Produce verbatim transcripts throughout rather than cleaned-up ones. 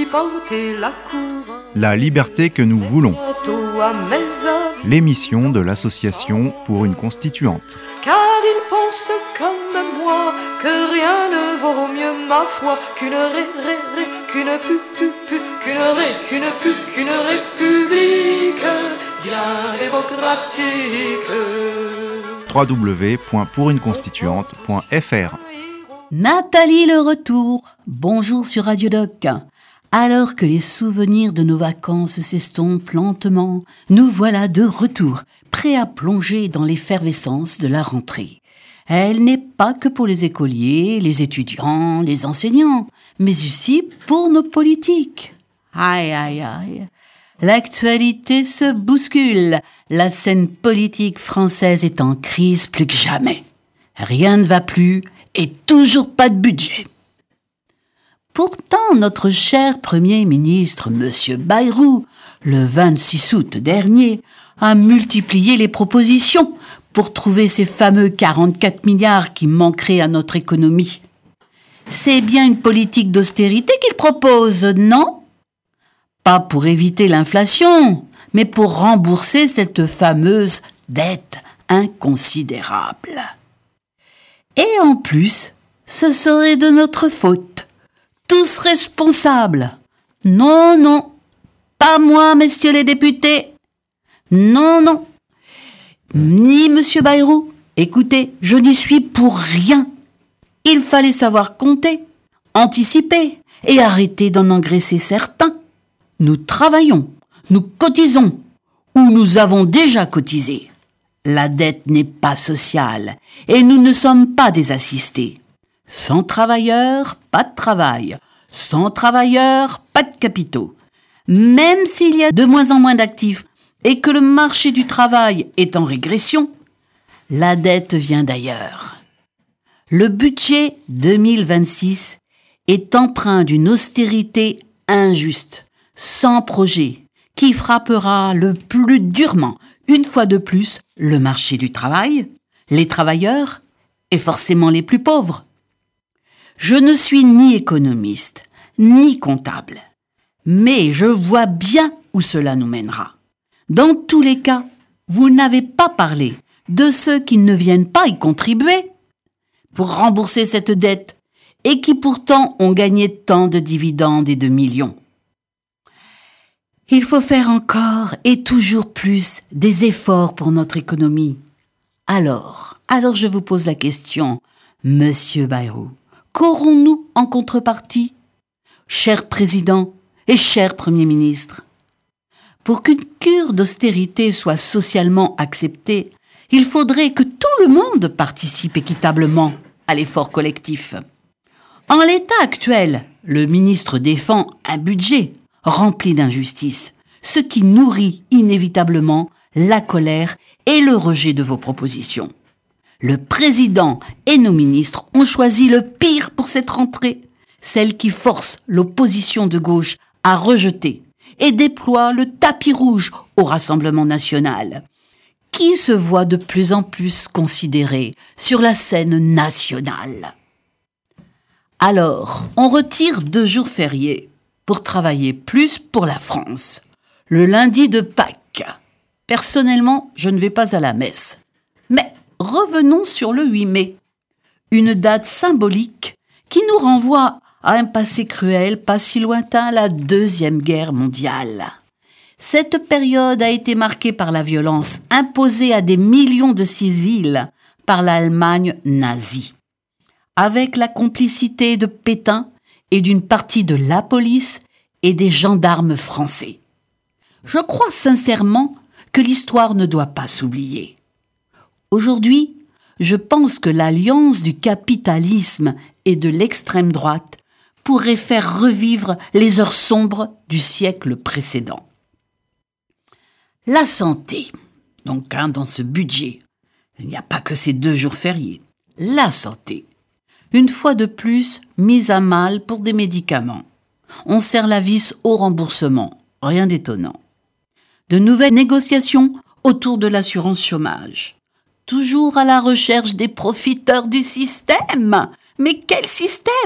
porter la couronne. La liberté que nous voulons. L'émission de l'association pour une constituante. Car ils pensent comme moi que rien ne vaut mieux ma foi qu'une ré, ré, ré, qu'une pu, pu, pu, qu'une ré, qu'une pu, qu'une république bien démocratique. w w w point pour une constituante point f r. Nathalie le retour. Bonjour sur Radio Doc. Alors que les souvenirs de nos vacances s'estompent lentement, nous voilà de retour, prêts à plonger dans l'effervescence de la rentrée. Elle n'est pas que pour les écoliers, les étudiants, les enseignants, mais aussi pour nos politiques. Aïe, aïe, aïe. L'actualité se bouscule. La scène politique française est en crise plus que jamais. Rien ne va plus et toujours pas de budget. Pourtant, notre cher Premier ministre, M. Bayrou, le vingt-six août dernier, a multiplié les propositions pour trouver ces fameux quarante-quatre milliards qui manqueraient à notre économie. C'est bien une politique d'austérité qu'il propose, non ? Pas pour éviter l'inflation, mais pour rembourser cette fameuse dette inconsidérable. Et en plus, ce serait de notre faute. Tous responsables. Non, non, pas moi, messieurs les députés. Non, non, ni monsieur Bayrou. Écoutez, je n'y suis pour rien. Il fallait savoir compter, anticiper et arrêter d'en engraisser certains. Nous travaillons, nous cotisons, ou nous avons déjà cotisé. La dette n'est pas sociale et nous ne sommes pas des assistés. Sans travailleurs, pas de travail. Sans travailleurs, pas de capitaux. Même s'il y a de moins en moins d'actifs et que le marché du travail est en régression, la dette vient d'ailleurs. Le budget deux mille vingt-six est empreint d'une austérité injuste, sans projet, qui frappera le plus durement, une fois de plus, le marché du travail, les travailleurs et forcément les plus pauvres. Je ne suis ni économiste, ni comptable, mais je vois bien où cela nous mènera. Dans tous les cas, vous n'avez pas parlé de ceux qui ne viennent pas y contribuer pour rembourser cette dette et qui pourtant ont gagné tant de dividendes et de millions. Il faut faire encore et toujours plus des efforts pour notre économie. Alors, alors je vous pose la question, Monsieur Bayrou, qu'aurons-nous en contrepartie, cher président et cher Premier ministre ? Pour qu'une cure d'austérité soit socialement acceptée, il faudrait que tout le monde participe équitablement à l'effort collectif. En l'état actuel, le ministre défend un budget rempli d'injustice, ce qui nourrit inévitablement la colère et le rejet de vos propositions. Le président et nos ministres ont choisi le pire pour cette rentrée, celle qui force l'opposition de gauche à rejeter et déploie le tapis rouge au Rassemblement national, qui se voit de plus en plus considéré sur la scène nationale. Alors, on retire deux jours fériés pour travailler plus pour la France. Le lundi de Pâques. Personnellement, je ne vais pas à la messe. Mais revenons sur le huit mai, une date symbolique qui nous renvoie à un passé cruel, pas si lointain, la Deuxième Guerre mondiale. Cette période a été marquée par la violence imposée à des millions de civils par l'Allemagne nazie, avec la complicité de Pétain et d'une partie de la police et des gendarmes français. Je crois sincèrement que l'histoire ne doit pas s'oublier. Aujourd'hui, je pense que l'alliance du capitalisme et de l'extrême droite pourrait faire revivre les heures sombres du siècle précédent. La santé, donc hein, dans ce budget, il n'y a pas que ces deux jours fériés. La santé, une fois de plus mise à mal pour des médicaments. On serre la vis au remboursement, rien d'étonnant. De nouvelles négociations autour de l'assurance chômage. Toujours à la recherche des profiteurs du système. Mais quel système ?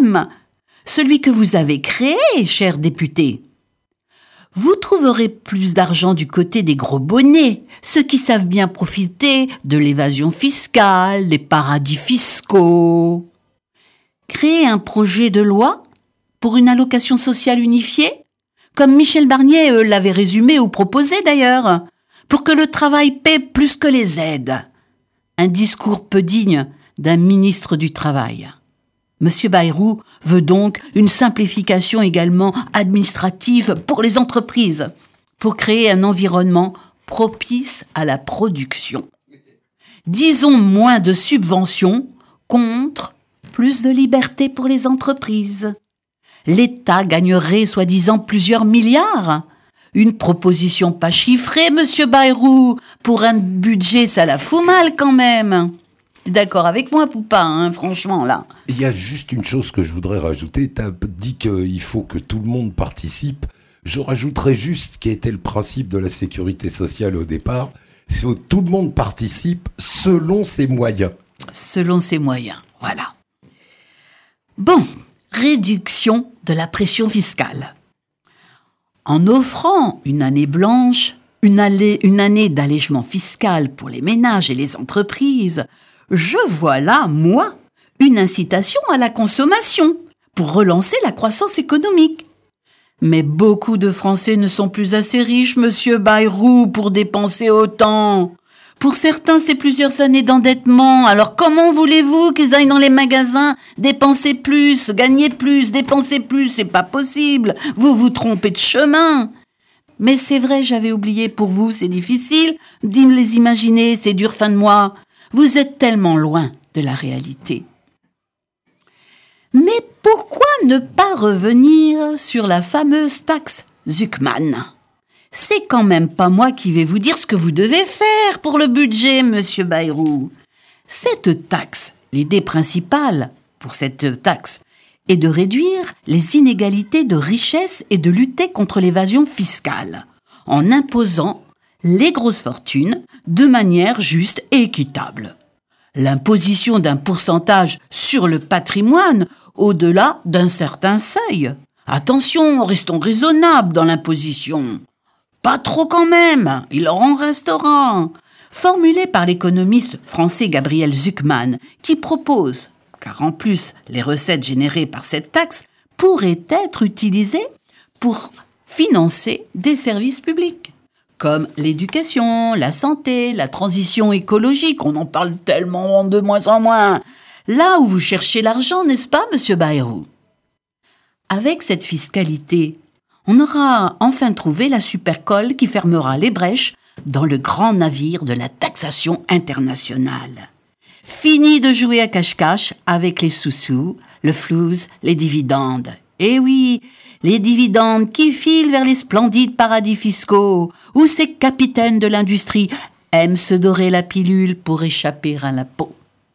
celui que vous avez créé, cher député. Vous trouverez plus d'argent du côté des gros bonnets, ceux qui savent bien profiter de l'évasion fiscale, des paradis fiscaux. Créer un projet de loi pour une allocation sociale unifiée, comme Michel Barnier euh, l'avait résumé ou proposé d'ailleurs, pour que le travail paie plus que les aides. Un discours peu digne d'un ministre du Travail. Monsieur Bayrou veut donc une simplification également administrative pour les entreprises, pour créer un environnement propice à la production. Disons moins de subventions contre plus de liberté pour les entreprises. L'État gagnerait soi-disant plusieurs milliards. Une proposition pas chiffrée, monsieur Bayrou. Pour un budget, ça la fout mal quand même. T'es d'accord avec moi ou pas, hein, franchement, là? Il y a juste une chose que je voudrais rajouter. Tu as dit qu'il faut que tout le monde participe. Je rajouterais juste ce qui était le principe de la sécurité sociale au départ. Il faut que tout le monde participe selon ses moyens. Selon ses moyens, voilà. Bon, réduction de la pression fiscale. En offrant une année blanche, une, allée, une année d'allègement fiscal pour les ménages et les entreprises, je vois là, moi, une incitation à la consommation pour relancer la croissance économique. Mais beaucoup de Français ne sont plus assez riches, monsieur Bayrou, pour dépenser autant. Pour certains, c'est plusieurs années d'endettement. Alors comment voulez-vous qu'ils aillent dans les magasins dépenser plus, gagner plus, dépenser plus? C'est pas possible. Vous vous trompez de chemin. Mais c'est vrai, j'avais oublié, pour vous, c'est difficile d'y les imaginer, ces dures fins de mois. Vous êtes tellement loin de la réalité. Mais pourquoi ne pas revenir sur la fameuse taxe Zuckman? C'est quand même pas moi qui vais vous dire ce que vous devez faire pour le budget, monsieur Bayrou. Cette taxe, l'idée principale pour cette taxe, est de réduire les inégalités de richesse et de lutter contre l'évasion fiscale, en imposant les grosses fortunes de manière juste et équitable. L'imposition d'un pourcentage sur le patrimoine au-delà d'un certain seuil. Attention, restons raisonnables dans l'imposition. Pas trop quand même, il en restera. Formulé par l'économiste français Gabriel Zuckman, qui propose, car en plus les recettes générées par cette taxe pourraient être utilisées pour financer des services publics, comme l'éducation, la santé, la transition écologique. On en parle tellement de moins en moins. Là où vous cherchez l'argent, n'est-ce pas, monsieur Bayrou? Avec cette fiscalité, on aura enfin trouvé la super-colle qui fermera les brèches dans le grand navire de la taxation internationale. Fini de jouer à cache-cache avec les sous-sous, le flouze, les dividendes. Eh oui, les dividendes qui filent vers les splendides paradis fiscaux, où ces capitaines de l'industrie aiment se dorer la pilule pour échapper à l'impôt.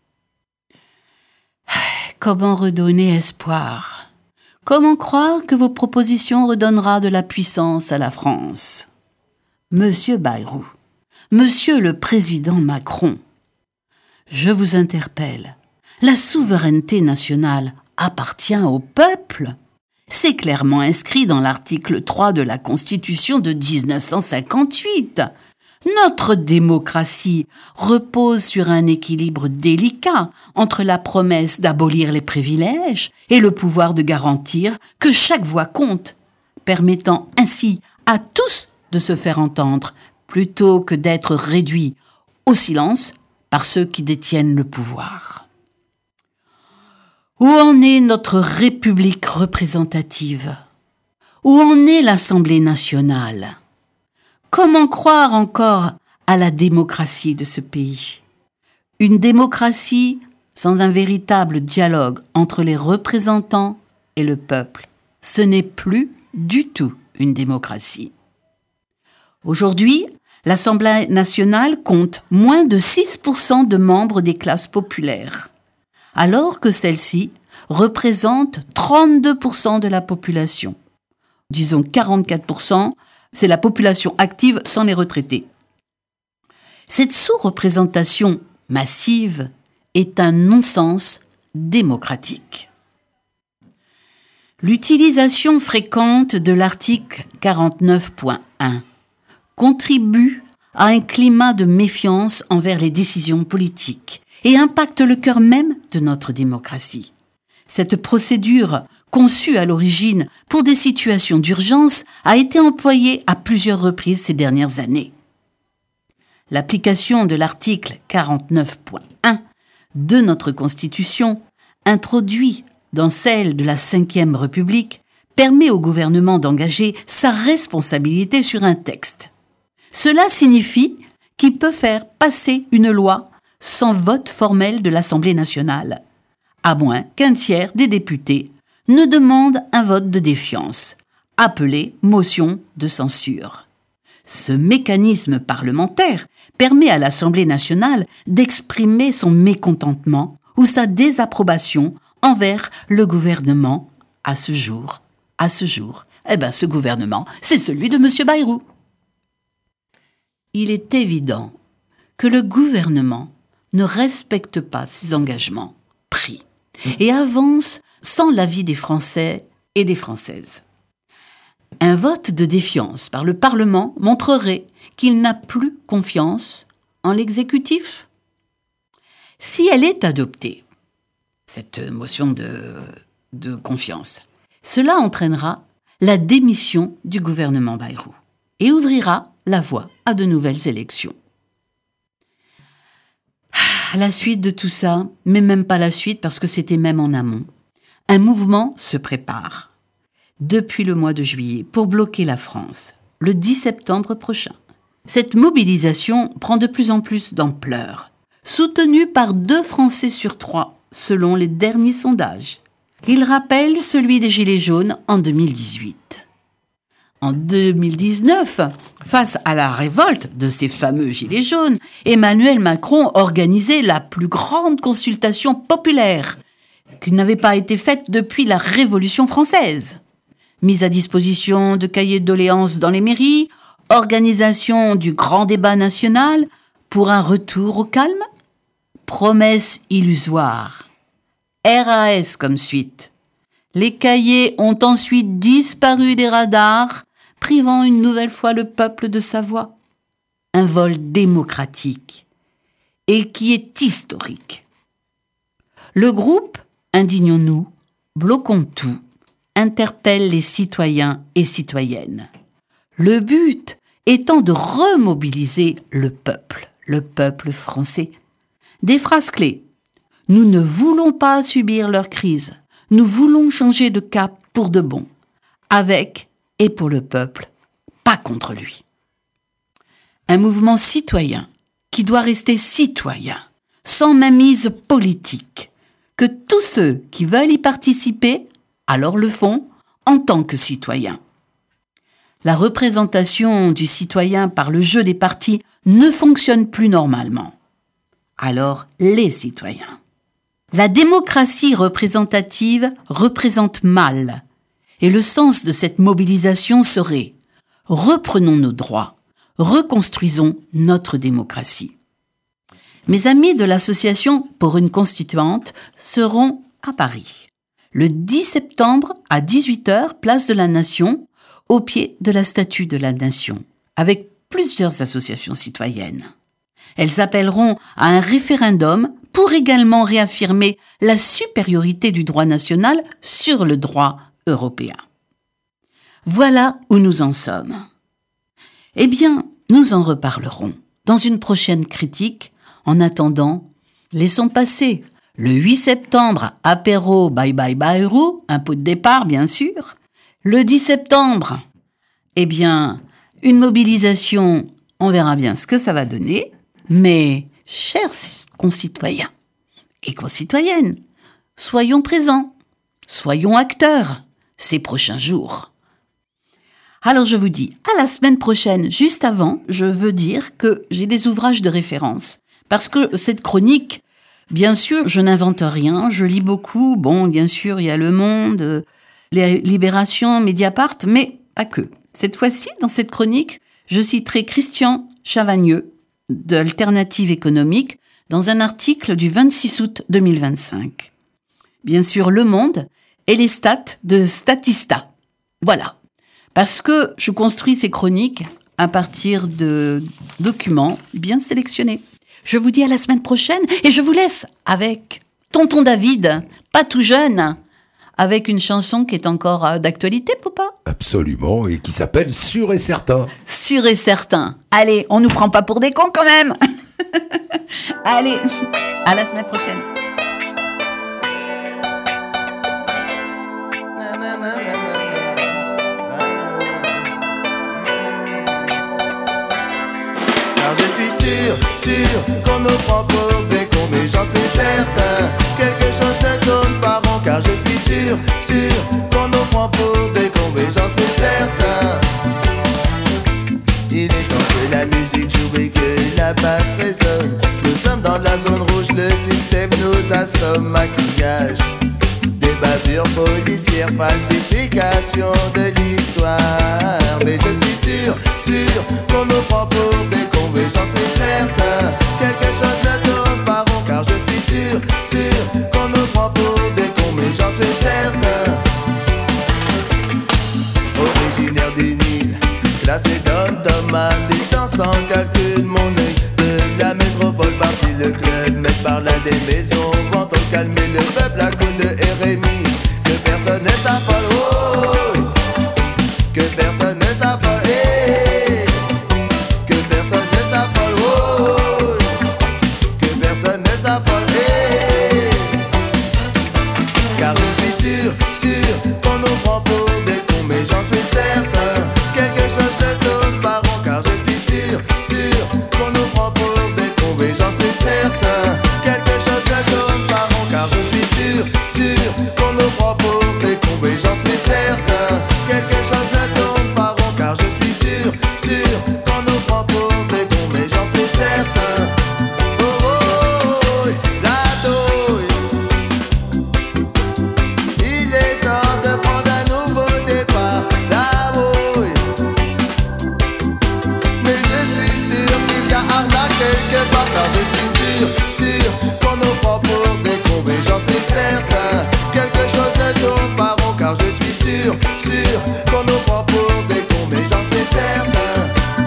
Comment redonner espoir? Comment croire que vos propositions redonnera de la puissance à la France? Monsieur Bayrou, Monsieur le Président Macron, je vous interpelle. La souveraineté nationale appartient au peuple. C'est clairement inscrit dans l'article trois de la Constitution de dix-neuf cent cinquante-huit. Notre démocratie repose sur un équilibre délicat entre la promesse d'abolir les privilèges et le pouvoir de garantir que chaque voix compte, permettant ainsi à tous de se faire entendre, plutôt que d'être réduits au silence par ceux qui détiennent le pouvoir. Où en est notre République représentative? Où en est l'Assemblée nationale? Comment croire encore à la démocratie de ce pays? Une démocratie sans un véritable dialogue entre les représentants et le peuple, ce n'est plus du tout une démocratie. Aujourd'hui, l'Assemblée nationale compte moins de six pour cent de membres des classes populaires, alors que celle-ci représente trente-deux pour cent de la population. Disons quarante-quatre pour cent, c'est la population active sans les retraités. Cette sous-représentation massive est un non-sens démocratique. L'utilisation fréquente de l'article quarante-neuf point un contribue à un climat de méfiance envers les décisions politiques et impacte le cœur même de notre démocratie. Cette procédure, conçue à l'origine pour des situations d'urgence, a été employée à plusieurs reprises ces dernières années. L'application de l'article quarante-neuf point un de notre Constitution, introduit dans celle de la Cinquième République, permet au gouvernement d'engager sa responsabilité sur un texte. Cela signifie qu'il peut faire passer une loi sans vote formel de l'Assemblée nationale, à moins qu'un tiers des députés ne demande un vote de défiance, appelé motion de censure. Ce mécanisme parlementaire permet à l'Assemblée nationale d'exprimer son mécontentement ou sa désapprobation envers le gouvernement à ce jour. À ce jour, eh ben, ce gouvernement, c'est celui de M. Bayrou. Il est évident que le gouvernement ne respecte pas ses engagements pris et avance sans l'avis des Français et des Françaises. Un vote de défiance par le Parlement montrerait qu'il n'a plus confiance en l'exécutif. Si elle est adoptée, cette motion de, de confiance, cela entraînera la démission du gouvernement Bayrou et ouvrira la voie à de nouvelles élections. La suite de tout ça, mais même pas la suite parce que c'était même en amont. Un mouvement se prépare depuis le mois de juillet pour bloquer la France, le dix septembre prochain. Cette mobilisation prend de plus en plus d'ampleur, soutenue par deux Français sur trois, selon les derniers sondages. Il rappelle celui des Gilets jaunes en deux mille dix-huit. En deux mille dix-neuf, face à la révolte de ces fameux Gilets jaunes, Emmanuel Macron organisait la plus grande consultation populaire qui n'avait pas été faite depuis la Révolution française. Mise à disposition de cahiers de doléances dans les mairies, organisation du grand débat national pour un retour au calme, promesse illusoire. R A S comme suite. Les cahiers ont ensuite disparu des radars, privant une nouvelle fois le peuple de sa voix. Un vol démocratique et qui est historique. Le groupe Indignons-nous, bloquons tout, interpelle les citoyens et citoyennes. Le but étant de remobiliser le peuple, le peuple français. Des phrases clés. Nous ne voulons pas subir leur crise. Nous voulons changer de cap pour de bon. Avec et pour le peuple, pas contre lui. Un mouvement citoyen qui doit rester citoyen, sans mainmise politique. Que tous ceux qui veulent y participer, alors le font en tant que citoyens. La représentation du citoyen par le jeu des partis ne fonctionne plus normalement. Alors les citoyens. La démocratie représentative représente mal, et le sens de cette mobilisation serait « Reprenons nos droits, reconstruisons notre démocratie ». Mes amis de l'association pour une constituante seront à Paris, le dix septembre à dix-huit heures, place de la Nation, au pied de la statue de la Nation, avec plusieurs associations citoyennes. Elles appelleront à un référendum pour également réaffirmer la supériorité du droit national sur le droit européen. Voilà où nous en sommes. Eh bien, nous en reparlerons dans une prochaine critique. En attendant, laissons passer le huit septembre, apéro bye bye Bayrou, un pot de départ bien sûr. Le dix septembre, eh bien, une mobilisation, on verra bien ce que ça va donner. Mais, chers concitoyens et concitoyennes, soyons présents, soyons acteurs ces prochains jours. Alors je vous dis à la semaine prochaine. Juste avant, je veux dire que j'ai des ouvrages de référence. Parce que cette chronique, bien sûr, je n'invente rien, je lis beaucoup. Bon, bien sûr, il y a Le Monde, les Libération, Mediapart, mais pas que. Cette fois-ci, dans cette chronique, je citerai Christian Chavagneux, d'Alternative économique, dans un article du vingt-six août deux mille vingt-cinq. Bien sûr, Le Monde et les stats de Statista. Voilà. Parce que je construis ces chroniques à partir de documents bien sélectionnés. Je vous dis à la semaine prochaine et je vous laisse avec Tonton David, pas tout jeune, avec une chanson qui est encore d'actualité, papa. Absolument, et qui s'appelle Sûr et Certain. Sûr et certain. Allez, on nous prend pas pour des cons quand même. Allez, à la semaine prochaine. Car je suis sûr, sûr qu'on nous prend pour des cons, mais j'en suis certain. Quelque chose ne tourne pas rond, car je suis sûr, sûr qu'on nous prend pour des cons, mais j'en suis certain. Il est temps que la musique joue et que la basse résonne. Nous sommes dans la zone rouge, le système nous assomme. Maquillage, des bavures policières, falsification de l'histoire. Mais je suis sûr, sûr qu'on nous prend pour des cons, mais j'en suis certain. Quelque chose ne tourne pas rond, car je suis sûr, sûr qu'on nous prend pour des cons, mais j'en suis certain. Originaire du Nil, classé d'homme, assistance en calcul, mon œil de la métropole, par-ci le club, met par là des maisons, vont calmer le peuple à coups de R M I. Que personne ne s'affole, oh, que personne ne s'affole, eh, que personne ne s'affole, oh, que personne ne s'affole, eh. Car je suis sûr, sûr qu'on nous prend pour des cons, mais j'en suis certain. Quelque chose ne tourne pas rond, car je suis sûr, sûr qu'on nous prend pour des cons, mais j'en suis certain. Quelque chose ne tourne pas rond, car je suis sûr, sûr qu'on nous prend pour des cons, mais j'en suis certain. Quelque chose ne tourne pas rond, car je suis sûr, sûr qu'on nous prend pour des cons, mais j'en suis certain. Oh, oh, oh, la douille. Il est temps de prendre un nouveau départ, la bouille. Mais je suis sûr qu'il y a arnaque quelque part, car je suis sûr, sûr qu'on nous prend pour des cons, mais j'en suis certain. Quelque chose ne tourne pas rond, car je suis sûr, sûr qu'on nous prend pour des cons, mais j'en suis certain.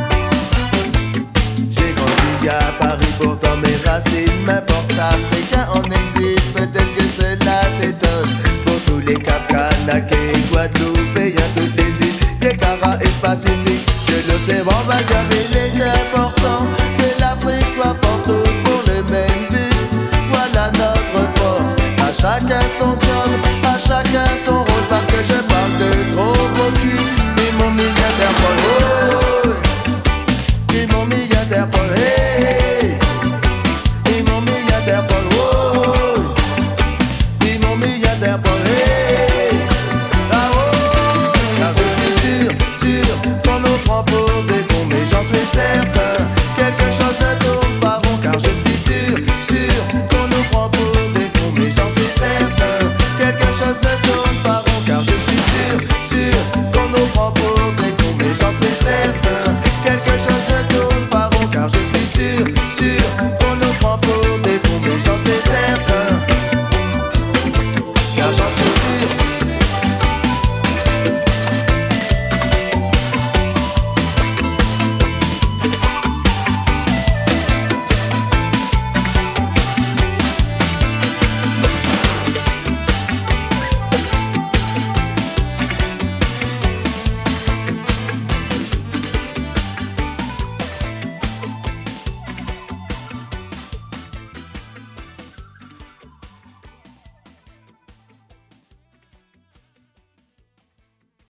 J'ai grandi à Paris, pourtant mes racines m'importent. Africain en exil, peut-être que cela t'étonne. Pour tous les Cap Canaquais, Guadeloupéens, toutes les îles des Caraïbes Pacifiques, que l'océan va dire, il est important que l'Afrique soit forte tous pour le même but. Voilà notre force. À chacun son job, à chacun son rôle, parce que je parle de trop beau cul. Et mon milliardaire Paul, oh, et mon milliardaire Paul, hey, et mon milliardaire Paul, oh, et mon milliardaire Paul, hey, ah oh, car je suis sûr, sûr qu'on nous prend pour des cons, mais j'en suis certain.